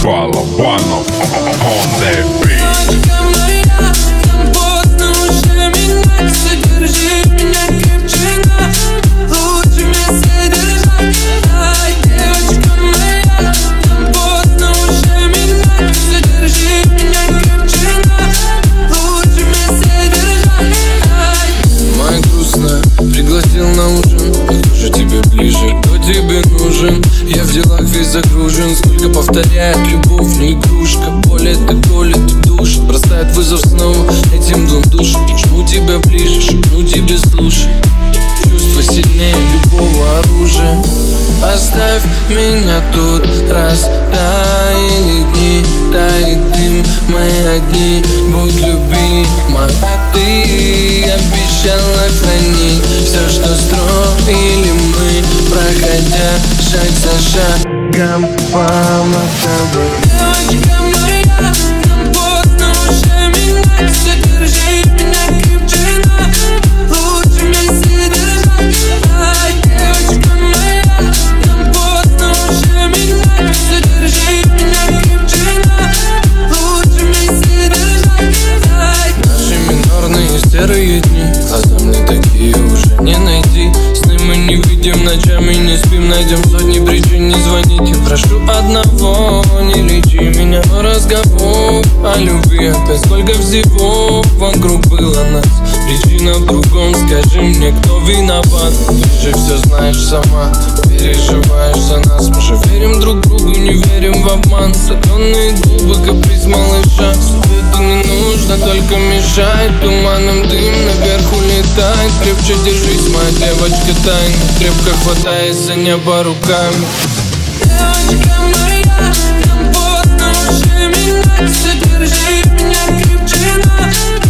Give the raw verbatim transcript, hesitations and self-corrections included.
Балабанов on the beat. Девочка моя, нам поздно уже меняться. Держи меня крепче, лучше вместе держать. Ай, девочка моя, нам поздно уже меняться. Держи меня крепче, лучше вместе держать. Ай. Моя грустная пригласил на ужин. А кто же тебе ближе, кто тебе нужен? Я в делах весь загружен. Сколько повторяет любовь, не игрушка. Более так колет в душ. Бросает вызов снова этим двум душам. Жму тебя ближе, шепну тебе слушай. Чувство сильнее любого оружия. Оставь меня тут, раз таяли дни, тает дым, мои огни. Будь любима, а ты обещала хранить все, что строили мы, проходя шаг за шагом по мостовой. Девочка моя, нам поздно уже меняться. Держи меня крепче, лучше вместе держать. Ай, девочка моя, нам поздно уже меняться. Держи меня крепче, лучше вместе держать. Ай. Наши минорные серые дни, глаза мне такие уже не найти. Сны мы не видим, ночами не спим. Найдем сотни причин не звонить. Я прошу одного, не лечи меня. Но разговор о любви опять сколько всего вокруг было нас. Причина в другом, скажи мне, кто виноват. Ты же все знаешь сама, переживаешь за нас. Мы же верим друг другу, не верим в обман. Соленые губы, каприз малыша. Свету не нужно, только мешает. Туманом дым наверху летает. Крепче держись, моя девочка тайна. Крепко хватаясь за небо руками. Девочка моя, нам поздно уже меняться. Держи меня крепче,